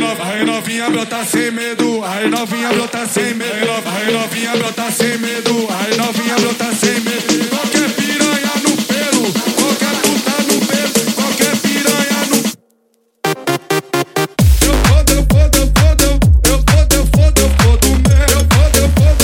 Aí novinha brota sem medo, aí novinha brota sem medo, aí novinha brota sem medo, aí novinha brota sem medo. Qualquer piranha no pelo, qualquer puta no pelo, qualquer piranha no. Eu fodo mesmo. Eu fodo mesmo. Eu fodo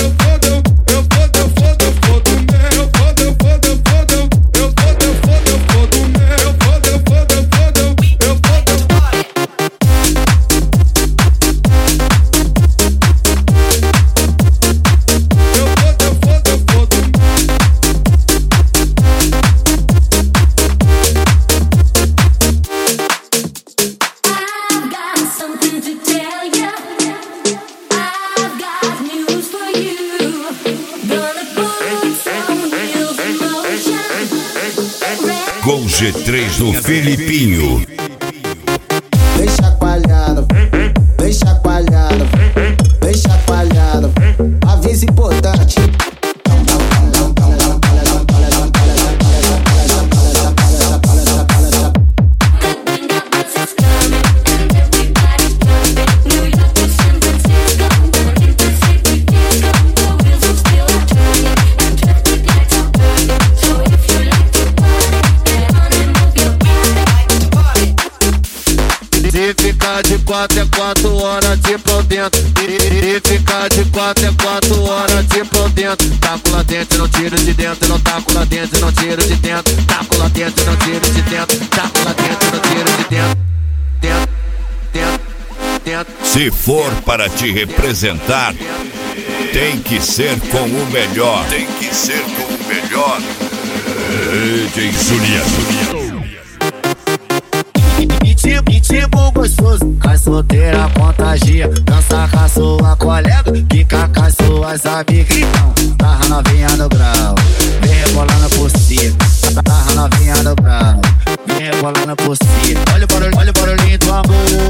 Com G3 do Felipinho. Vem chacoalhando, vem chacoalhando, vem chacoalhando. Aviso importante. Se ficar de 4 é 4 horas de pau dentro. E ficar de 4 é 4 horas de pau dentro. Taco lá dentro, não tiro de dentro. Não taco lá dentro, não tiro de dentro. Taco lá dentro, não tiro de dentro. Taco lá dentro, não tiro de dentro. Dentro. Se for para te representar, tem que ser com o melhor. Tem que ser com o melhor. DJ Juliano. E tipo gostoso, a solteira contagia. Dança com a sua colega, fica com as suas amigas. Então, tarra novinha no grau, vem rebolando por cima. Tarra novinha no grau, vem rebolando por cima. Olha o barulhinho do amor.